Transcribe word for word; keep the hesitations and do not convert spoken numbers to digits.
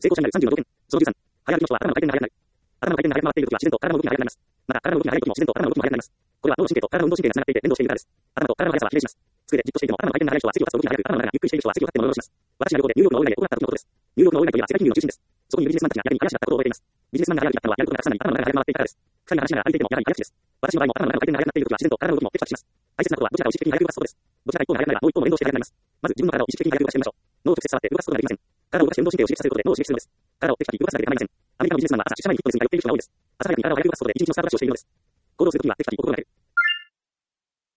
成功者になるさんじゅうの条件。そのじゅうさん。早歩きの人は頭の回転が速くなる。頭の回転が速く回っている時は自然と体の動きが速くなります。また、体の動きが速い時も自然と頭の動きも速くなります。これは脳の神経と体の運動神経がつながっていて連動しているからです。頭と体の速さは比例します。机でじっとしていても頭の回転が速い人は席を立つ動きが速く、頭の中がゆっくりしている人は席を立って物を下ろします。私が旅行でニューヨークのオール街で行った時のことです。ニューヨークのオール街といえば世界金融の中心です。そこにいるビジネスマンたちがやはり怪しかったことを覚えています。ビジネスマンが早歩きだったのはやることがたくさんあり頭の中が速く回っていたからです。二人が話しながら歩いていてもやはり怪しいです。私の場合も頭の中の回転が速くなっている時は自然と体の動きもテキパキします。大切なことはどちらかを意識的に速く動かすことです。どちらか一方が速くなればもう一方も連動して速くなります。まず自分の体を意識的に速く動かしてみましょう。脳を直接触って動かすことができません。体を動かして運動神経を刺激させることで脳を刺激するのです。体をテキパキ動かすだけで構いません。アメリカのビジネスマンは朝出社前にフィットネスに通っている人が多いです。朝早くに体を速く動かすことで一日のスタートダッシュをしているのです。行動するときはテキパキ動くことがなく、